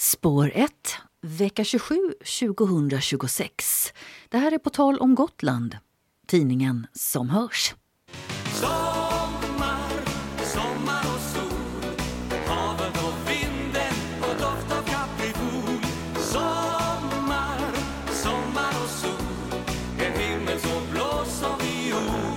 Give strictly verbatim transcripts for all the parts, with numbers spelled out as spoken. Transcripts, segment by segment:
Spår ett, vecka tjugosju tjugohundratjugosex. Det här är På tal om Gotland, tidningen som hörs. Sommar, sommar och sol, havet och vinden och doft av kaprifol. Sommar, sommar och sol, en himmel så blå som viol.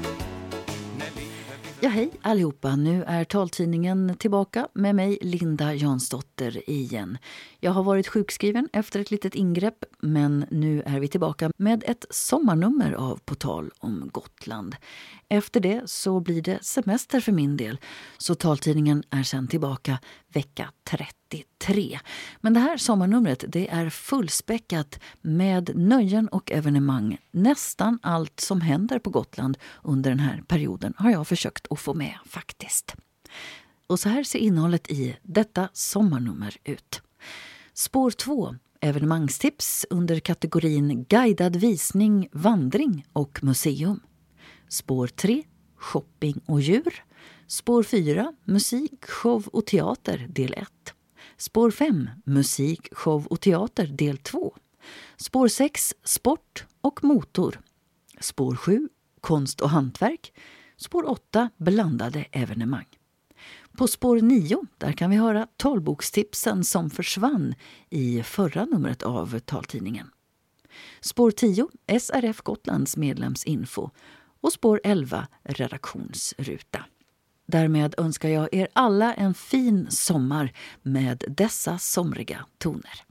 Ja, hej allihopa. Nu är taltidningen tillbaka med mig, Linda Jansdotter, igen. Jag har varit sjukskriven efter ett litet ingrepp, men nu är vi tillbaka med ett sommarnummer av På tal om Gotland. Efter det så blir det semester för min del, så taltidningen är sedan tillbaka vecka trettiotre. Men det här sommarnumret, det är fullspäckat med nöjen och evenemang. Nästan allt som händer på Gotland under den här perioden har jag försökt att få med faktiskt. Och så här ser innehållet i detta sommarnummer ut. Spår två, evenemangstips under kategorin guidad visning, vandring och museum. Spår tre, shopping och djur. Spår fyra, musik, show och teater del ett. Spår fem, musik, show och teater del två. Spår sex, sport och motor. Spår sju, konst och hantverk. Spår åtta, blandade evenemang. På spår nio, där kan vi höra talbokstipsen som försvann i förra numret av taltidningen. Spår tio, S R F Gotlands medlemsinfo. Och spår elva, redaktionsruta. Därmed önskar jag er alla en fin sommar med dessa somriga toner.